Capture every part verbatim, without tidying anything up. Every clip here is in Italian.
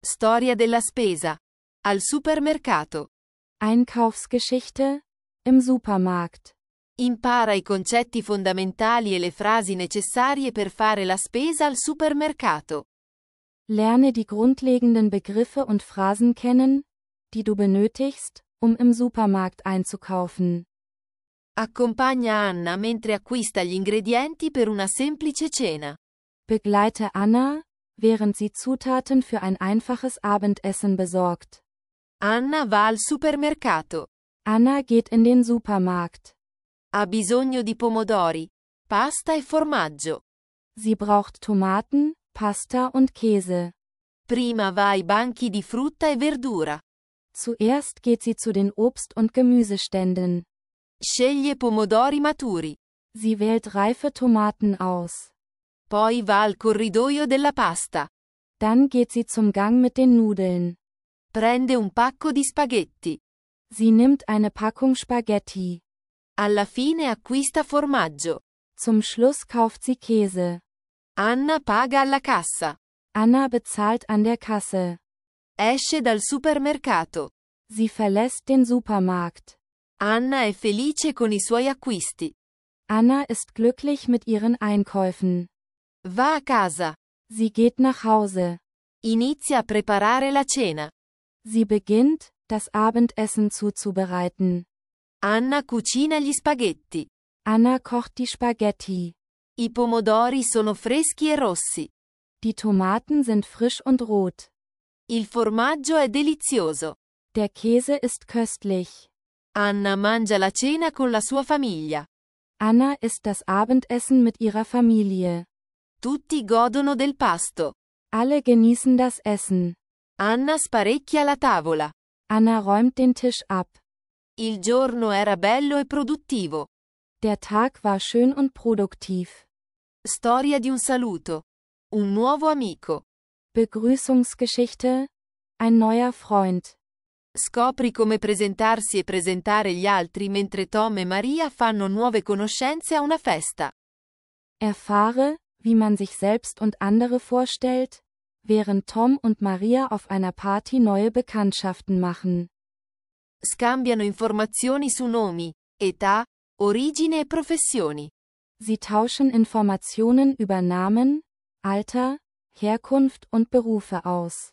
Storia della spesa. Al supermercato. Einkaufsgeschichte im Supermarkt. Impara i concetti fondamentali e le frasi necessarie per fare la spesa al supermercato. Lerne die grundlegenden Begriffe und Phrasen kennen, die du benötigst, um im Supermarkt einzukaufen. Accompagna Anna mentre acquista gli ingredienti per una semplice cena. Begleite Anna, während sie Zutaten für ein einfaches Abendessen besorgt. Anna va al supermercato. Anna geht in den Supermarkt. Ha bisogno di pomodori, pasta e formaggio. Sie braucht Tomaten, Pasta und Käse. Prima va ai banchi di frutta e verdura. Zuerst geht sie zu den Obst- und Gemüseständen. Sceglie pomodori maturi. Sie wählt reife Tomaten aus. Poi va al corridoio della pasta. Dann geht sie zum Gang mit den Nudeln. Prende un pacco di spaghetti. Sie nimmt eine Packung Spaghetti. Alla fine acquista formaggio. Zum Schluss kauft sie Käse. Anna paga alla cassa. Anna bezahlt an der Kasse. Esce dal supermercato. Sie verlässt den Supermarkt. Anna è felice con i suoi acquisti. Anna ist glücklich mit ihren Einkäufen. Va a casa. Sie geht nach Hause. Inizia a preparare la cena. Sie beginnt, das Abendessen zuzubereiten. Anna cucina gli spaghetti. Anna kocht die Spaghetti. I pomodori sono freschi e rossi. Die Tomaten sind frisch und rot. Il formaggio è delizioso. Der Käse ist köstlich. Anna mangia la cena con la sua famiglia. Anna isst das Abendessen mit ihrer Familie. Tutti godono del pasto. Alle genießen das Essen. Anna sparecchia la tavola. Anna räumt den Tisch ab. Il giorno era bello e produttivo. Der Tag war schön und produktiv. Storia di un saluto. Un nuovo amico. Begrüßungsgeschichte. Ein neuer Freund. Scopri come presentarsi e presentare gli altri mentre Tom e Maria fanno nuove conoscenze a una festa. Erfahre, wie man sich selbst und andere vorstellt, während Tom und Maria auf einer Party neue Bekanntschaften machen. Scambiano informazioni su nomi, età, origine e professioni. Sie tauschen Informationen über Namen, Alter, Herkunft und Berufe aus.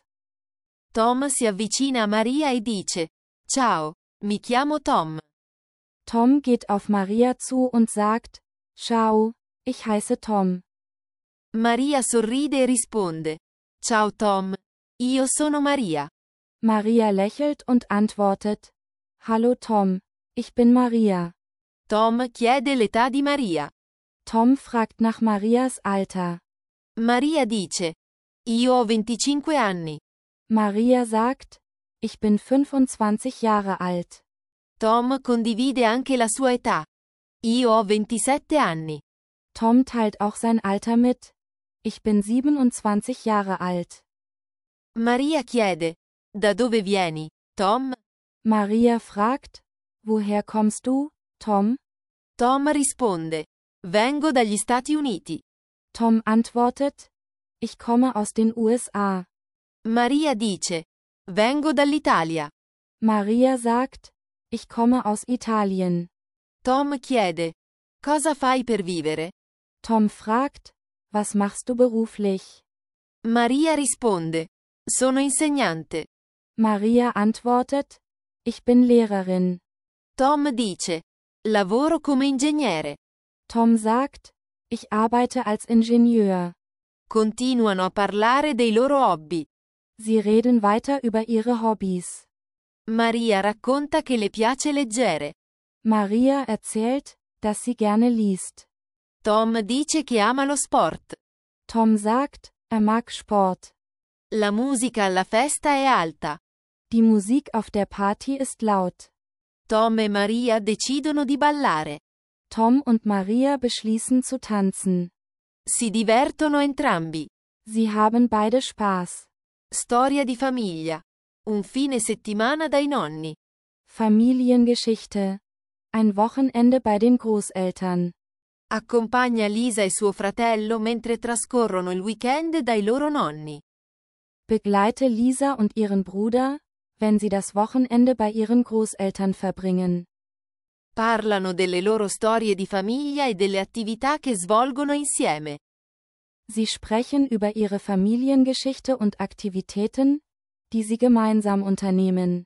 Tom si avvicina a Maria e dice: Ciao, mi chiamo Tom. Tom geht auf Maria zu und sagt: Ciao, ich heiße Tom. Maria sorride e risponde: Ciao Tom, io sono Maria. Maria lächelt und antwortet: Hallo Tom, ich bin Maria. Tom chiede l'età di Maria. Tom fragt nach Marias Alter. Maria dice: Io ho venticinque anni. Maria sagt: Ich bin fünfundzwanzig Jahre alt. Tom condivide anche la sua età. Io ho ventisette anni. Tom teilt auch sein Alter mit. Ich bin siebenundzwanzig Jahre alt. Maria chiede: Da dove vieni, Tom? Maria fragt: Woher kommst du, Tom? Tom risponde: Vengo dagli Stati Uniti. Tom antwortet: Ich komme aus den U S A. Maria dice: Vengo dall'Italia. Maria sagt: Ich komme aus Italien. Tom chiede: Cosa fai per vivere? Tom fragt: Was machst du beruflich? Maria risponde: Sono insegnante. Maria antwortet: Ich bin Lehrerin. Tom dice: Lavoro come ingegnere. Tom sagt: Ich arbeite als Ingenieur. Continuano a parlare dei loro hobby. Sie reden weiter über ihre Hobbys. Maria racconta che le piace leggere. Maria erzählt, dass sie gerne liest. Tom dice che ama lo sport. Tom sagt, er mag Sport. La musica alla festa è alta. Die Musik auf der Party ist laut. Tom e Maria decidono di ballare. Tom und Maria beschließen zu tanzen. Si divertono entrambi. Sie haben beide Spaß. Storia di famiglia. Un fine settimana dai nonni. Familiengeschichte. Ein Wochenende bei den Großeltern. Accompagna Lisa e suo fratello mentre trascorrono il weekend dai loro nonni. Begleite Lisa und ihren Bruder, wenn sie das Wochenende bei ihren Großeltern verbringen. Parlano delle loro storie di famiglia e delle attività che svolgono insieme. Sie sprechen über ihre Familiengeschichte und Aktivitäten, die sie gemeinsam unternehmen.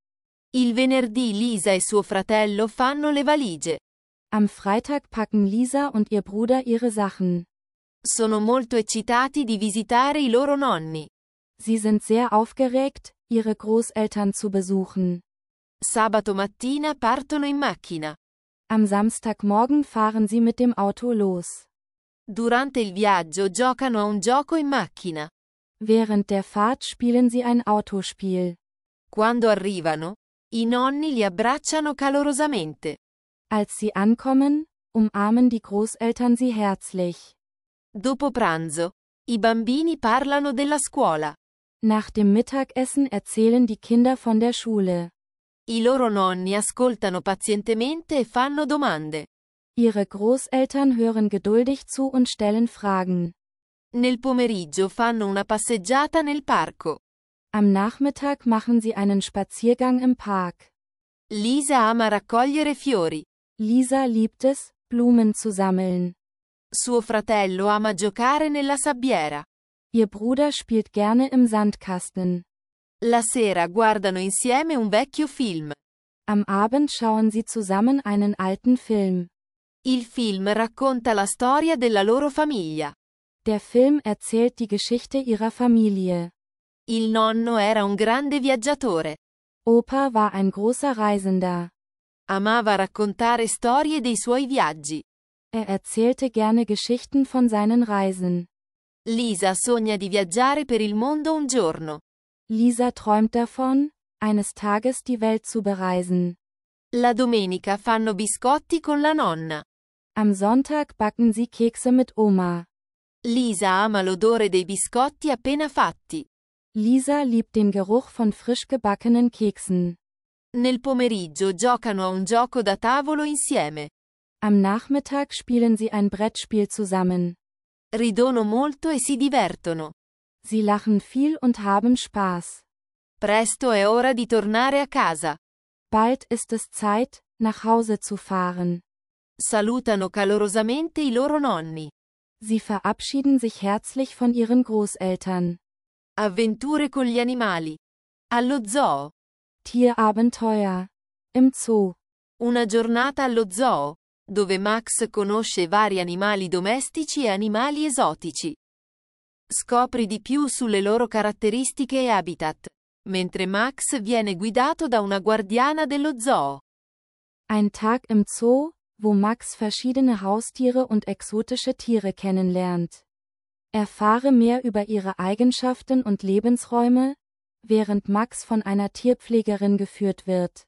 Il venerdì Lisa e suo fratello fanno le valigie. Am Freitag packen Lisa und ihr Bruder ihre Sachen. Sono molto eccitati di visitare i loro nonni. Sie sind sehr aufgeregt, ihre Großeltern zu besuchen. Sabato mattina partono in macchina. Am Samstagmorgen fahren sie mit dem Auto los. Durante il viaggio giocano a un gioco in macchina. Während der Fahrt spielen sie ein Autospiel. Quando arrivano, i nonni li abbracciano calorosamente. Als sie ankommen, umarmen die Großeltern sie herzlich. Dopo pranzo, i bambini parlano della scuola. Nach dem Mittagessen erzählen die Kinder von der Schule. I loro nonni ascoltano pazientemente e fanno domande. Ihre Großeltern hören geduldig zu und stellen Fragen. Nel pomeriggio fanno una passeggiata nel parco. Am Nachmittag machen sie einen Spaziergang im Park. Lisa ama raccogliere fiori. Lisa liebt es, Blumen zu sammeln. Suo fratello ama giocare nella sabbiera. Ihr Bruder spielt gerne im Sandkasten. La sera guardano insieme un vecchio film. Am Abend schauen sie zusammen einen alten Film. Il film racconta la storia della loro famiglia. Der Film erzählt die Geschichte ihrer Familie. Il nonno era un grande viaggiatore. Opa war ein großer Reisender. Amava raccontare storie dei suoi viaggi. Er erzählte gerne Geschichten von seinen Reisen. Lisa sogna di viaggiare per il mondo un giorno. Lisa träumt davon, eines Tages die Welt zu bereisen. La domenica fanno biscotti con la nonna. Am Sonntag backen sie Kekse mit Oma. Lisa ama l'odore dei biscotti appena fatti. Lisa liebt den Geruch von frisch gebackenen Keksen. Nel pomeriggio giocano a un gioco da tavolo insieme. Am Nachmittag spielen sie ein Brettspiel zusammen. Ridono molto e si divertono. Sie lachen viel und haben Spaß. Presto è ora di tornare a casa. Bald ist es Zeit, nach Hause zu fahren. Salutano calorosamente i loro nonni. Sie verabschieden sich herzlich von ihren Großeltern. Avventure con gli animali. Allo zoo. Tierabenteuer. Im Zoo. Una giornata allo zoo, dove Max conosce vari animali domestici e animali esotici. Scopri di più sulle loro caratteristiche e habitat, mentre Max viene guidato da una guardiana dello zoo. Ein Tag im Zoo, wo Max verschiedene Haustiere und exotische Tiere kennenlernt. Erfahre mehr über ihre Eigenschaften und Lebensräume, während Max von einer Tierpflegerin geführt wird.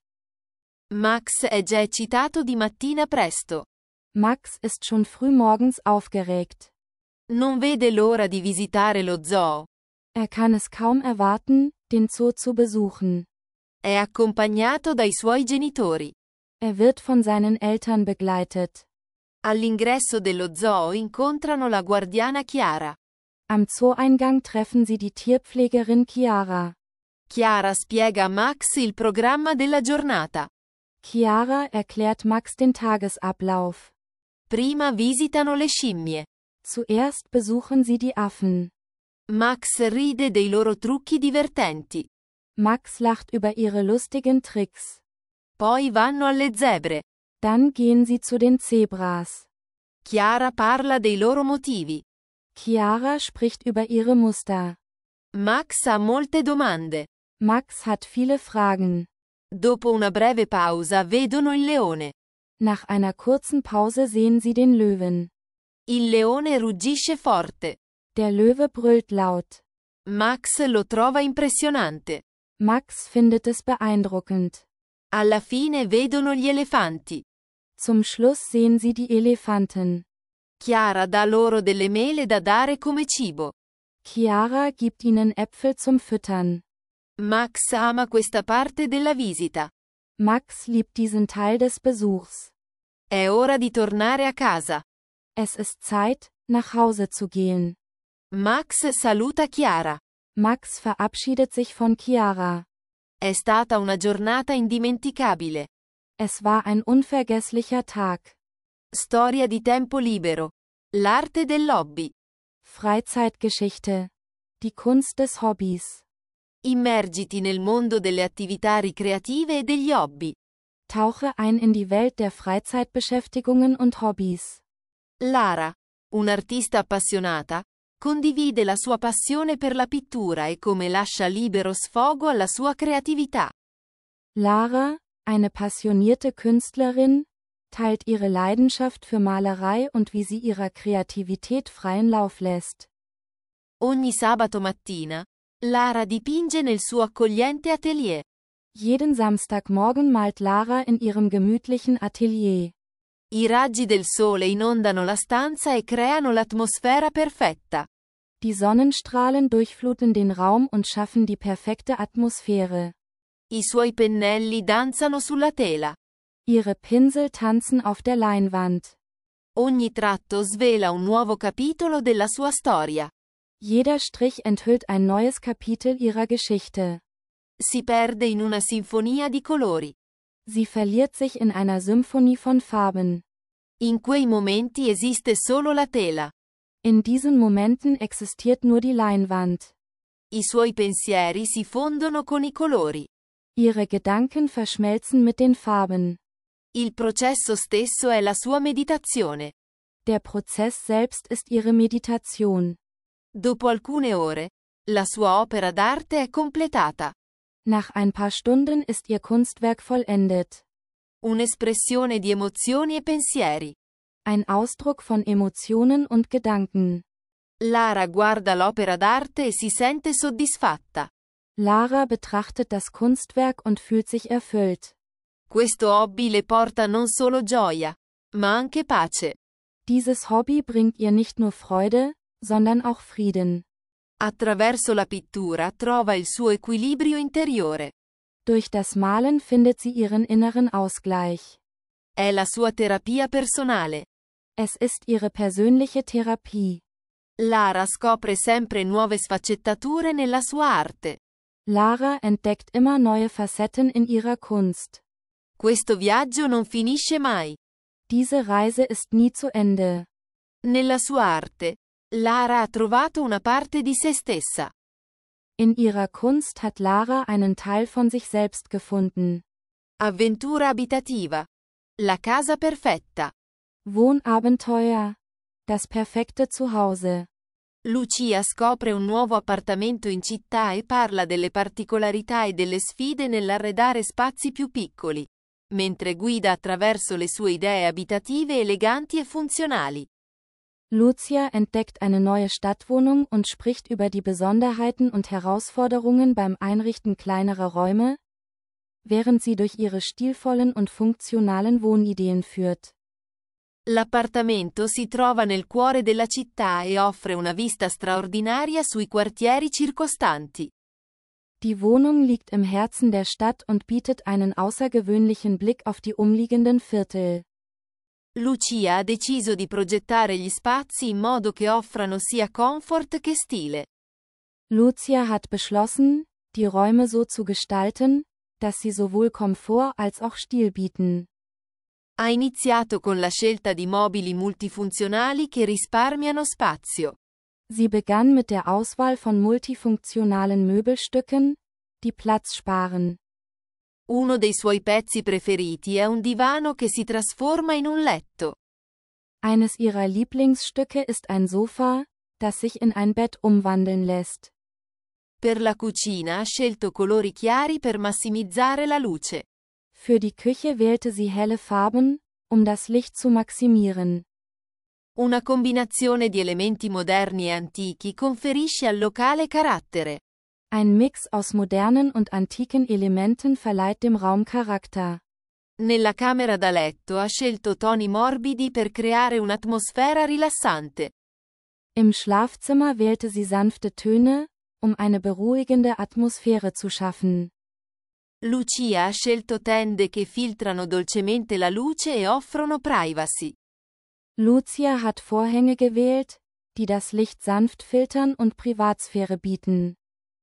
Max è già eccitato di mattina presto. Max ist schon frühmorgens aufgeregt. Non vede l'ora di visitare lo zoo. Er kann es kaum erwarten, den Zoo zu besuchen. È accompagnato dai suoi genitori. Er wird von seinen Eltern begleitet. All'ingresso dello zoo incontrano la guardiana Chiara. Am Zooeingang treffen sie die Tierpflegerin Chiara. Chiara spiega a Max il programma della giornata. Chiara erklärt Max den Tagesablauf. Prima visitano le scimmie. Zuerst besuchen sie die Affen. Max ride dei loro trucchi divertenti. Max lacht über ihre lustigen Tricks. Poi vanno alle zebre. Dann gehen sie zu den Zebras. Chiara parla dei loro motivi. Chiara spricht über ihre Muster. Max ha molte domande. Max hat viele Fragen. Dopo una breve pausa vedono il leone. Nach einer kurzen Pause sehen sie den Löwen. Il leone ruggisce forte. Der Löwe brüllt laut. Max lo trova impressionante. Max findet es beeindruckend. Alla fine vedono gli elefanti. Zum Schluss sehen sie die Elefanten. Chiara dà loro delle mele da dare come cibo. Chiara gibt ihnen Äpfel zum Füttern. Max ama questa parte della visita. Max liebt diesen Teil des Besuchs. È ora di tornare a casa. Es ist Zeit, nach Hause zu gehen. Max saluta Chiara. Max verabschiedet sich von Chiara. È stata una giornata indimenticabile. Es war ein unvergesslicher Tag. Storia di tempo libero. L'arte del hobby. Freizeitgeschichte. Die Kunst des Hobbys. Immergiti nel mondo delle attività ricreative e degli hobby. Tauche ein in die Welt der Freizeitbeschäftigungen und Hobbys. Lara, un'artista appassionata, condivide la sua passione per la pittura e come lascia libero sfogo alla sua creatività. Lara, eine passionierte Künstlerin, teilt ihre Leidenschaft für Malerei und wie sie ihrer Kreativität freien Lauf lässt. Ogni sabato mattina, Lara dipinge nel suo accogliente atelier. Jeden Samstagmorgen malt Lara in ihrem gemütlichen Atelier. I raggi del sole inondano la stanza e creano l'atmosfera perfetta. Die Sonnenstrahlen durchfluten den Raum und schaffen die perfekte Atmosphäre. I suoi pennelli danzano sulla tela. Ihre Pinsel tanzen auf der Leinwand. Ogni tratto svela un nuovo capitolo della sua storia. Jeder Strich enthüllt ein neues Kapitel ihrer Geschichte. Si perde in una sinfonia di colori. Sie verliert sich in einer Symphonie von Farben. In quei momenti esiste solo la tela. In diesen Momenten existiert nur die Leinwand. I suoi pensieri si fondono con i colori. Ihre Gedanken verschmelzen mit den Farben. Il processo stesso è la sua meditazione. Der Prozess selbst ist ihre Meditation. Dopo alcune ore, la sua opera d'arte è completata. Nach ein paar Stunden ist ihr Kunstwerk vollendet. Un'espressione di emozioni e pensieri. Ein Ausdruck von Emotionen und Gedanken. Lara guarda l'opera d'arte e si sente soddisfatta. Lara betrachtet das Kunstwerk und fühlt sich erfüllt. Questo hobby le porta non solo gioia, ma anche pace. Dieses Hobby bringt ihr nicht nur Freude, sondern auch Frieden. Attraverso la pittura trova il suo equilibrio interiore. Durch das Malen findet sie ihren inneren Ausgleich. È la sua terapia personale. Es ist ihre persönliche Therapie. Lara scopre sempre nuove sfaccettature nella sua arte. Lara entdeckt immer neue Facetten in ihrer Kunst. Questo viaggio non finisce mai. Diese Reise ist nie zu Ende. Nella sua arte, Lara ha trovato una parte di se stessa. In ihrer Kunst hat Lara einen Teil von sich selbst gefunden. Avventura abitativa. La casa perfetta. Wohnabenteuer. Das perfekte Zuhause. Lucia scopre un nuovo appartamento in città e parla delle particolarità e delle sfide nell'arredare spazi più piccoli, mentre guida attraverso le sue idee abitative eleganti e funzionali. Lucia entdeckt eine neue Stadtwohnung und spricht über die Besonderheiten und Herausforderungen beim Einrichten kleinerer Räume, während sie durch ihre stilvollen und funktionalen Wohnideen führt. L'appartamento si trova nel cuore della città e offre una vista straordinaria sui quartieri circostanti. Die Wohnung liegt im Herzen der Stadt und bietet einen außergewöhnlichen Blick auf die umliegenden Viertel. Lucia ha deciso di progettare gli spazi in modo che offrano sia comfort che stile. Lucia hat beschlossen, die Räume so zu gestalten, dass sie sowohl Komfort als auch Stil bieten. Ha iniziato con la scelta di mobili multifunzionali che risparmiano spazio. Sie begann mit der Auswahl von multifunktionalen Möbelstücken, die Platz sparen. Uno dei suoi pezzi preferiti è un divano che si trasforma in un letto. Eines ihrer Lieblingsstücke ist ein Sofa, das sich in ein Bett umwandeln lässt. Per la cucina ha scelto colori chiari per massimizzare la luce. Für die Küche wählte sie helle Farben, um das Licht zu maximieren. Una combinazione di elementi moderni e antichi conferisce al locale carattere. Ein Mix aus modernen und antiken Elementen verleiht dem Raum Charakter. Nella camera da letto ha scelto toni morbidi per creare un'atmosfera rilassante. Im Schlafzimmer wählte sie sanfte Töne, um eine beruhigende Atmosphäre zu schaffen. Lucia ha scelto tende che filtrano dolcemente la luce e offrono privacy. Lucia hat Vorhänge gewählt, die das Licht sanft filtern und Privatsphäre bieten.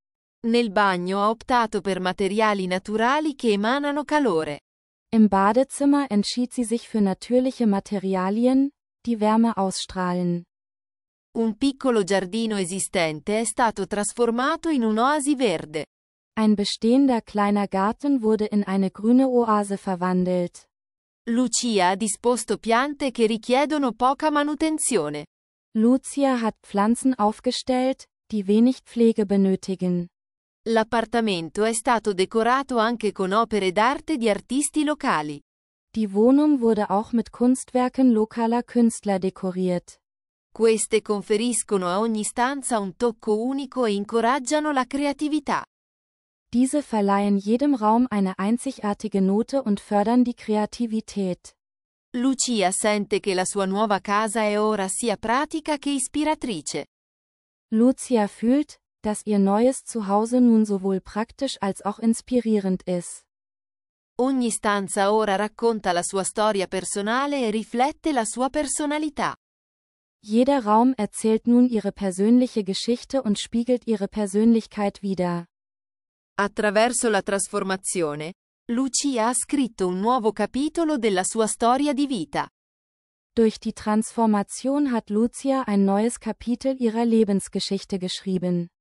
Nel bagno ha optato per materiali naturali che emanano calore. Im Badezimmer entschied sie sich für natürliche Materialien, die Wärme ausstrahlen. Un piccolo giardino esistente è stato trasformato in un'oasi verde. Ein bestehender kleiner Garten wurde in eine grüne Oase verwandelt. Lucia ha disposto piante che richiedono poca manutenzione. Lucia hat Pflanzen aufgestellt, die wenig Pflege benötigen. L'appartamento è stato decorato anche con opere d'arte di artisti locali. Die Wohnung wurde auch mit Kunstwerken lokaler Künstler dekoriert. Queste conferiscono a ogni stanza un tocco unico e incoraggiano la creatività. Diese verleihen jedem Raum eine einzigartige Note und fördern die Kreativität. Lucia sente che la sua nuova casa è ora sia pratica che ispiratrice. Lucia fühlt, dass ihr neues Zuhause nun sowohl praktisch als auch inspirierend ist. Ogni stanza ora racconta la sua storia personale e riflette la sua personalità. Jeder Raum erzählt nun ihre persönliche Geschichte und spiegelt ihre Persönlichkeit wider. Attraverso la trasformazione, Lucia ha scritto un nuovo capitolo della sua storia di vita. Durch die Transformation hat Lucia ein neues Kapitel ihrer Lebensgeschichte geschrieben.